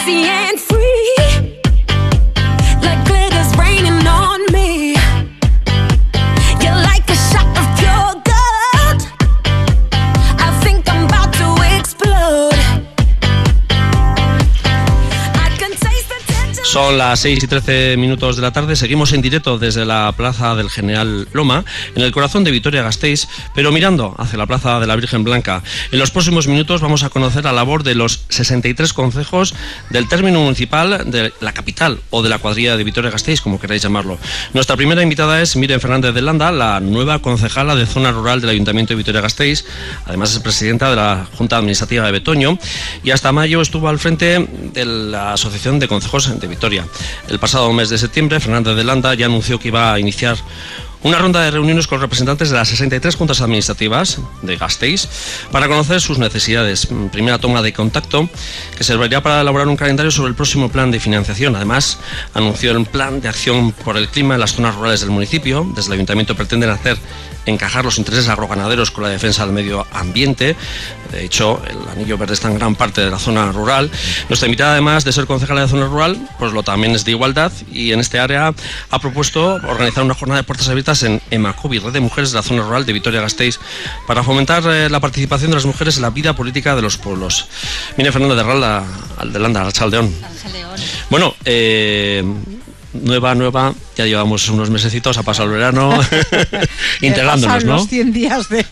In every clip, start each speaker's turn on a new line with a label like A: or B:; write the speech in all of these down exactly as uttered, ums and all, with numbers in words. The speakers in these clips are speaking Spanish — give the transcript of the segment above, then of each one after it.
A: sexy and free, like glitter's raining on me. You're like a shot of pure gold. I think I'm about to explode. I can taste the tension.
B: Son las seis y trece minutos de la tarde, seguimos en directo desde la Plaza del General Loma, en el corazón de Vitoria-Gasteiz, pero mirando hacia la Plaza de la Virgen Blanca. En los próximos minutos vamos a conocer la labor de los sesenta y tres concejos del término municipal de la capital o de la cuadrilla de Vitoria-Gasteiz, como queráis llamarlo. Nuestra primera invitada es Miren Fernández de Landa, la nueva concejala de Zona Rural del Ayuntamiento de Vitoria-Gasteiz, además es presidenta de la Junta Administrativa de Betoño y hasta mayo estuvo al frente de la Asociación de Concejos de Vitoria. El pasado mes de septiembre, Fernández de Landa ya anunció que iba a iniciar una ronda de reuniones con representantes de las sesenta y tres juntas administrativas de Gasteiz para conocer sus necesidades. Primera toma de contacto que servirá para elaborar un calendario sobre el próximo plan de financiación. Además, anunció el plan de acción por el clima en las zonas rurales del municipio. Desde el ayuntamiento pretenden hacer encajar los intereses agroganaderos con la defensa del medio ambiente. De hecho, el Anillo Verde está en gran parte de la zona rural. Nuestra invitada, además de ser concejala de zona rural, pues lo también es de igualdad y en este área ha propuesto organizar una jornada de puertas abiertas en Emacobi, Red de Mujeres de la Zona Rural de Vitoria-Gasteiz, para fomentar eh, la participación de las mujeres en la vida política de los pueblos. Mire, Fernando de Ralda, de Landa, Arratsaldeon. Bueno, eh... Nueva, nueva, ya llevamos unos mesecitos, ha pasado el verano, integrándonos, ¿no?
C: los cien días de...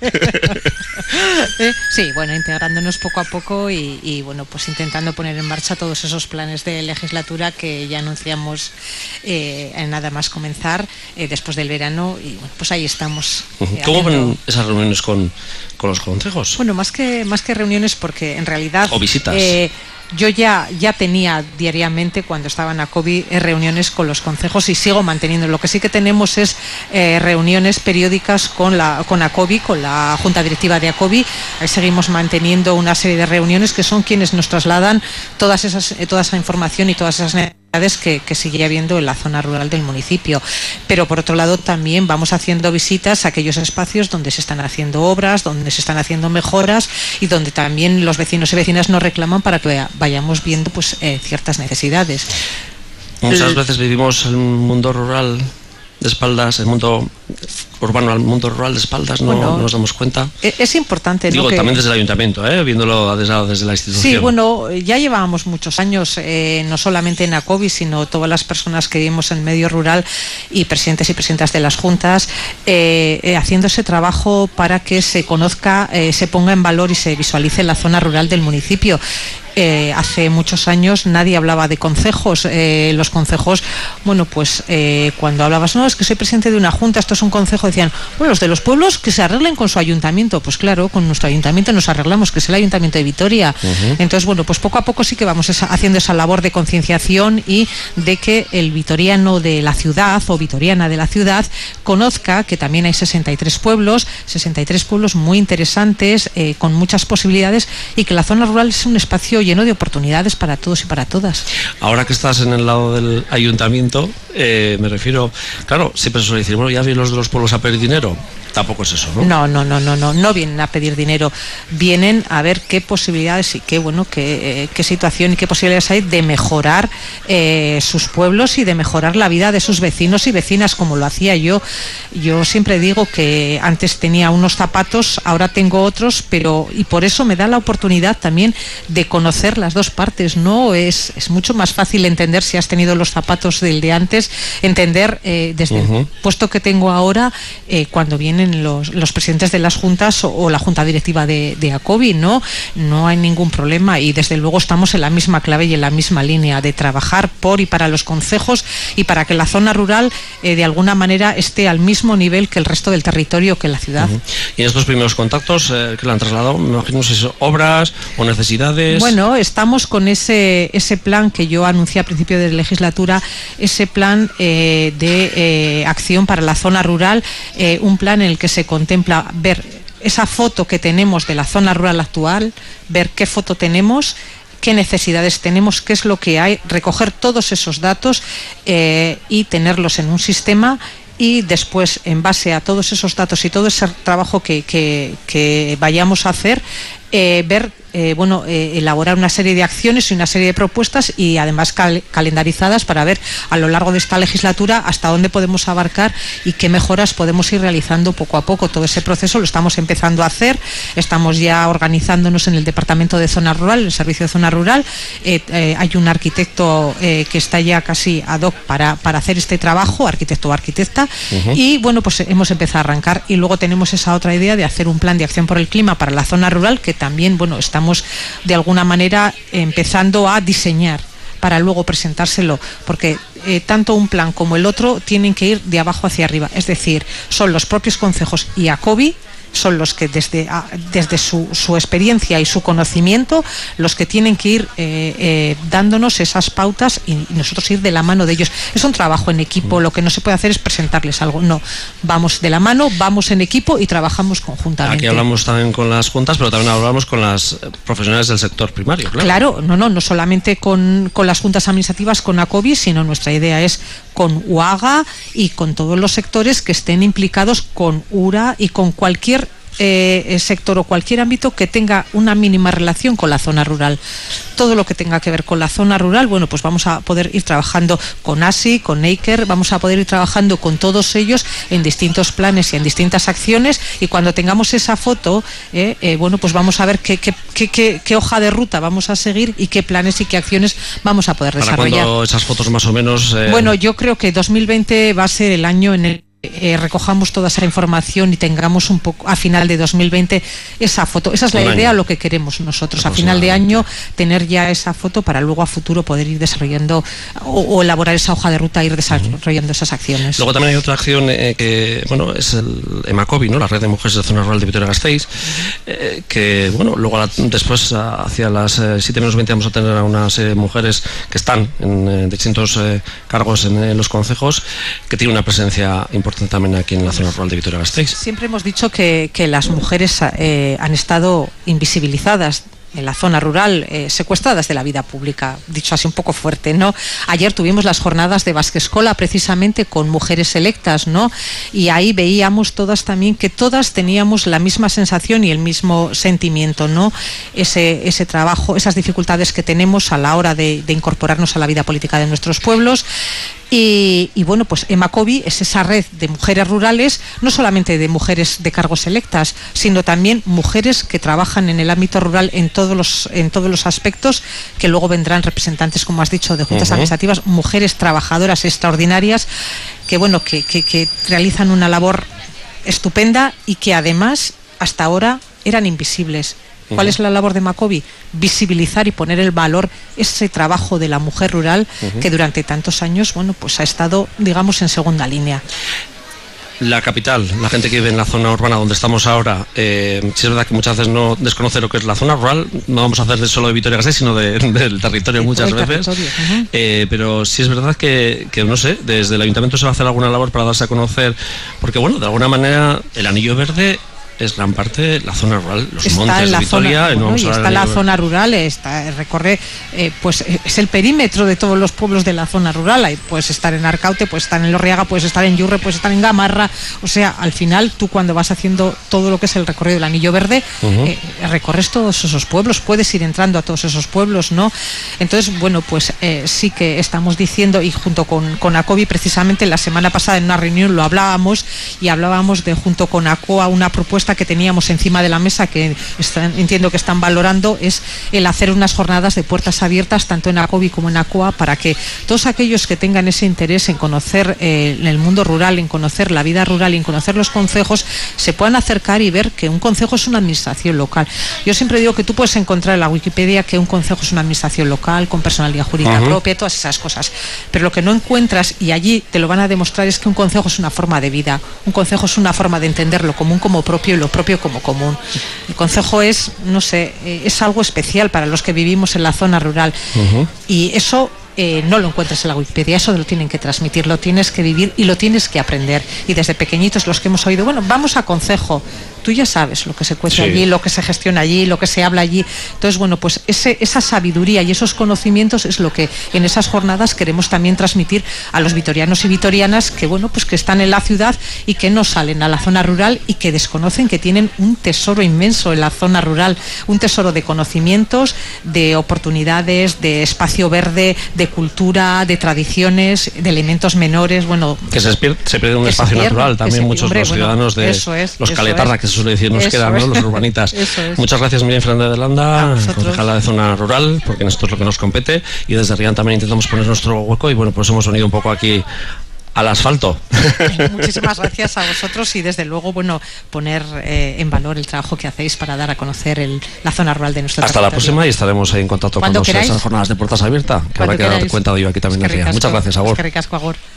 C: Sí, bueno, integrándonos poco a poco y, y, bueno, pues intentando poner en marcha todos esos planes de legislatura que ya anunciamos eh, en nada más comenzar eh, después del verano y, bueno, pues ahí estamos. Eh,
B: ¿Cómo
C: haciendo...
B: van esas reuniones con, con los concejos?
C: Bueno, más que, más que reuniones, porque en realidad...
B: O visitas.
C: Eh, Yo ya, ya tenía diariamente, cuando estaba en ACOBI, eh, reuniones con los concejos y sigo manteniendo. Lo que sí que tenemos es eh, reuniones periódicas con la con ACOBI, con la Junta Directiva de ACOBI. Ahí seguimos manteniendo una serie de reuniones que son quienes nos trasladan todas esas, eh, toda esa información y todas esas necesidades que, que sigue habiendo en la zona rural del municipio. Pero por otro lado también vamos haciendo visitas a aquellos espacios donde se están haciendo obras, donde se están haciendo mejoras y donde también los vecinos y vecinas nos reclaman para que vayamos viendo pues eh, ciertas necesidades.
B: Muchas veces vivimos el mundo rural de espaldas, el mundo urbano al mundo rural de espaldas, no, bueno, no nos damos cuenta.
C: Es importante,
B: Digo,
C: ¿no? Que...
B: también desde el ayuntamiento, ¿eh? Viéndolo desde, desde la institución.
C: Sí, bueno, ya llevábamos muchos años, eh, no solamente en ACOBI, sino todas las personas que vivimos en el medio rural y presidentes y presidentas de las juntas, eh, eh, haciendo ese trabajo para que se conozca, eh, se ponga en valor y se visualice la zona rural del municipio. Eh, hace muchos años nadie hablaba de concejos. Eh, los concejos, bueno, pues eh, cuando hablabas, no, es que soy presidente de una junta, esto es un consejo, decían, bueno, los de los pueblos que se arreglen con su ayuntamiento. Pues claro, con nuestro ayuntamiento nos arreglamos, que es el Ayuntamiento de Vitoria. Uh-huh. Entonces, bueno, pues poco a poco sí que vamos esa, haciendo esa labor de concienciación y de que el vitoriano de la ciudad o vitoriana de la ciudad conozca que también hay sesenta y tres pueblos, sesenta y tres pueblos muy interesantes, eh, con muchas posibilidades, y que la zona rural es un espacio lleno de oportunidades para todos y para todas.
B: Ahora que estás en el lado del ayuntamiento, eh, me refiero, claro, siempre se suele decir, bueno, ya vienen los de los pueblos a pedir dinero. Tampoco es eso, ¿no?
C: No, no, no, no, no, no vienen a pedir dinero, vienen a ver qué posibilidades y qué, bueno, qué, eh, qué situación y qué posibilidades hay de mejorar eh, sus pueblos y de mejorar la vida de sus vecinos y vecinas, como lo hacía yo. Yo siempre digo que antes tenía unos zapatos, ahora tengo otros, pero y por eso me da la oportunidad también de conocer las dos partes, ¿no? Es, es mucho más fácil entender, si has tenido los zapatos del de antes, entender eh, desde uh-huh. el puesto que tengo ahora, eh, cuando vienen Los, los presidentes de las juntas o, o la junta directiva de, de ACOBI, ¿no? No hay ningún problema y desde luego estamos en la misma clave y en la misma línea de trabajar por y para los concejos y para que la zona rural eh, de alguna manera esté al mismo nivel que el resto del territorio, que la ciudad. Uh-huh.
B: Y en estos primeros contactos eh, que le han trasladado, me imagino si son obras o necesidades.
C: Bueno, estamos con ese, ese plan que yo anuncié a principio de legislatura, ese plan eh, de eh, acción para la zona rural, eh, un plan en el que se contempla ver esa foto que tenemos de la zona rural actual, ver qué foto tenemos, qué necesidades tenemos, qué es lo que hay, recoger todos esos datos eh, y tenerlos en un sistema. Y después, en base a todos esos datos y todo ese trabajo que, que, que vayamos a hacer, eh, ver, eh, bueno, eh, elaborar una serie de acciones y una serie de propuestas y además cal calendarizadas para ver a lo largo de esta legislatura hasta dónde podemos abarcar y qué mejoras podemos ir realizando poco a poco. Todo ese proceso lo estamos empezando a hacer, estamos ya organizándonos en el Departamento de Zona Rural, el Servicio de Zona Rural. Eh, eh, hay un arquitecto eh, que está ya casi ad hoc para, para hacer este trabajo, arquitecto o arquitecta, uh-huh. y bueno, pues hemos empezado a arrancar y luego tenemos esa otra idea de hacer un plan de acción por el clima para la zona rural que también, bueno, estamos de alguna manera empezando a diseñar para luego presentárselo, porque eh, tanto un plan como el otro tienen que ir de abajo hacia arriba, es decir, son los propios concejos y ACOBI son los que desde, a, desde su, su experiencia y su conocimiento, los que tienen que ir eh, eh, dándonos esas pautas y, y nosotros ir de la mano de ellos. Es un trabajo en equipo, lo que no se puede hacer es presentarles algo, no, vamos de la mano, vamos en equipo y trabajamos conjuntamente.
B: Aquí hablamos también con las juntas, pero también hablamos con las profesionales del sector primario, claro.
C: Claro, no, no, no solamente con, con las juntas administrativas, con ACOBI, sino nuestra idea es con UAGA y con todos los sectores que estén implicados, con URA y con cualquier Eh, sector o cualquier ámbito que tenga una mínima relación con la zona rural. Todo lo que tenga que ver con la zona rural, bueno, pues vamos a poder ir trabajando con ASI, con Neiker, vamos a poder ir trabajando con todos ellos en distintos planes y en distintas acciones, y cuando tengamos esa foto, eh, eh, bueno, pues vamos a ver qué, qué, qué, qué, qué hoja de ruta vamos a seguir y qué planes y qué acciones vamos a poder desarrollar.
B: ¿Para cuándo esas fotos más o menos? Eh...
C: Bueno, yo creo que dos mil veinte va a ser el año en el Eh, recojamos toda esa información y tengamos un poco a final de dos mil veinte esa foto. Esa es la idea, lo que queremos nosotros, a final de año tener ya esa foto para luego a futuro poder ir desarrollando o, o elaborar esa hoja de ruta, ir desarrollando esas acciones.
B: Luego también hay otra acción eh, que, bueno, es el EMACOBI, ¿no? La Red de Mujeres de Zona Rural de Vitoria-Gasteiz, eh, que, bueno, luego la, después hacia las eh, siete menos veinte vamos a tener a unas eh, mujeres que están en eh, distintos eh, cargos en, en los concejos, que tienen una presencia importante también aquí en la zona rural de Vitoria-Gasteiz.
C: Siempre hemos dicho que, que las mujeres eh, han estado invisibilizadas en la zona rural, eh, secuestradas de la vida pública, dicho así un poco fuerte, ¿no? Ayer tuvimos las jornadas de Basquescola precisamente con mujeres electas, ¿no? Y ahí veíamos todas también que todas teníamos la misma sensación y el mismo sentimiento, ¿no? Ese, ese trabajo, esas dificultades que tenemos a la hora de, de incorporarnos a la vida política de nuestros pueblos. Y, y bueno, pues EMACOBI es esa red de mujeres rurales, no solamente de mujeres de cargos electas, sino también mujeres que trabajan en el ámbito rural en todos los, en todos los aspectos, que luego vendrán representantes, como has dicho, de juntas uh-huh. administrativas, mujeres trabajadoras extraordinarias, que bueno, que, que, que realizan una labor estupenda y que además hasta ahora eran invisibles. ¿Cuál uh-huh. es la labor de EMACOBI? Visibilizar y poner el valor ese trabajo de la mujer rural uh-huh. que durante tantos años, bueno, pues ha estado, digamos, en segunda línea.
B: La capital, la gente que vive en la zona urbana donde estamos ahora, eh, sí es verdad que muchas veces no desconoce lo que es la zona rural, no vamos a hacer de solo de Vitoria-Gasteiz, sino de, del territorio sí, muchas veces, uh-huh. eh, pero sí es verdad que, que, no sé, desde el ayuntamiento se va a hacer alguna labor para darse a conocer, porque bueno, de alguna manera el anillo verde es gran parte la zona rural, los
C: está
B: montes de Vitoria,
C: zona,
B: no
C: bueno, y está la zona rural, está, recorre, eh, pues es el perímetro de todos los pueblos de la zona rural. Ahí puedes estar en Arcaute, puedes estar en Lorriaga, puedes estar en Yurre, puedes estar en Gamarra. O sea, al final tú cuando vas haciendo todo lo que es el recorrido del anillo verde, uh-huh. eh, recorres todos esos pueblos, puedes ir entrando a todos esos pueblos, ¿no? Entonces, bueno, pues eh, sí que estamos diciendo, y junto con, con ACOBI, precisamente la semana pasada en una reunión lo hablábamos, y hablábamos de junto con ACOA una propuesta que teníamos encima de la mesa, que están, entiendo que están valorando, es el hacer unas jornadas de puertas abiertas tanto en ACOBI como en ACOA, para que todos aquellos que tengan ese interés en conocer eh, el mundo rural, en conocer la vida rural y en conocer los concejos, se puedan acercar y ver que un concejo es una administración local. Yo siempre digo que tú puedes encontrar en la Wikipedia que un concejo es una administración local con personalidad jurídica uh-huh. propia, todas esas cosas, pero lo que no encuentras, y allí te lo van a demostrar, es que un concejo es una forma de vida, un concejo es una forma de entender lo común como propio y lo propio como común. El concejo es, no sé, es algo especial para los que vivimos en la zona rural uh-huh. y eso eh, no lo encuentras en la Wikipedia, eso lo tienen que transmitir, lo tienes que vivir y lo tienes que aprender. Y desde pequeñitos los que hemos oído, bueno, vamos a concejo, tú ya sabes lo que se cuece
B: Sí.
C: allí, lo que se gestiona allí, lo que se habla allí. Entonces, bueno, pues ese, esa sabiduría y esos conocimientos es lo que en esas jornadas queremos también transmitir a los vitorianos y vitorianas que, bueno, pues que están en la ciudad y que no salen a la zona rural y que desconocen que tienen un tesoro inmenso en la zona rural, un tesoro de conocimientos, de oportunidades, de espacio verde, de cultura, de tradiciones, de elementos menores, bueno...
B: Que se pierde, se pierde un
C: que
B: espacio
C: se pierde,
B: natural, también
C: se,
B: muchos
C: hombre,
B: los
C: bueno,
B: ciudadanos de
C: eso es,
B: los
C: eso
B: caletarras,
C: es.
B: que se suele decir, nos
C: Eso
B: quedan, ¿no?
C: es.
B: Los urbanitas.
C: Eso es.
B: Muchas gracias, Miriam Fernández de
C: A
B: Landa,
C: vosotros.
B: concejala de zona rural, porque esto es lo que nos compete, y desde Rian también intentamos poner nuestro hueco, y bueno, pues hemos venido un poco aquí al asfalto.
C: Muchísimas gracias a vosotros y desde luego, bueno, poner eh, en valor el trabajo que hacéis para dar a conocer el, la zona rural de nuestro
B: Hasta la
C: territorio.
B: próxima, y estaremos ahí en contacto con
C: Cuando queráis.
B: esas jornadas de puertas abiertas, que
C: Cuando
B: habrá que dar
C: queráis.
B: cuenta de ello aquí también en
C: Eskerrik
B: Rian. Muchas
C: asko.
B: gracias, Agor.
C: Eskerrik asko, Agor.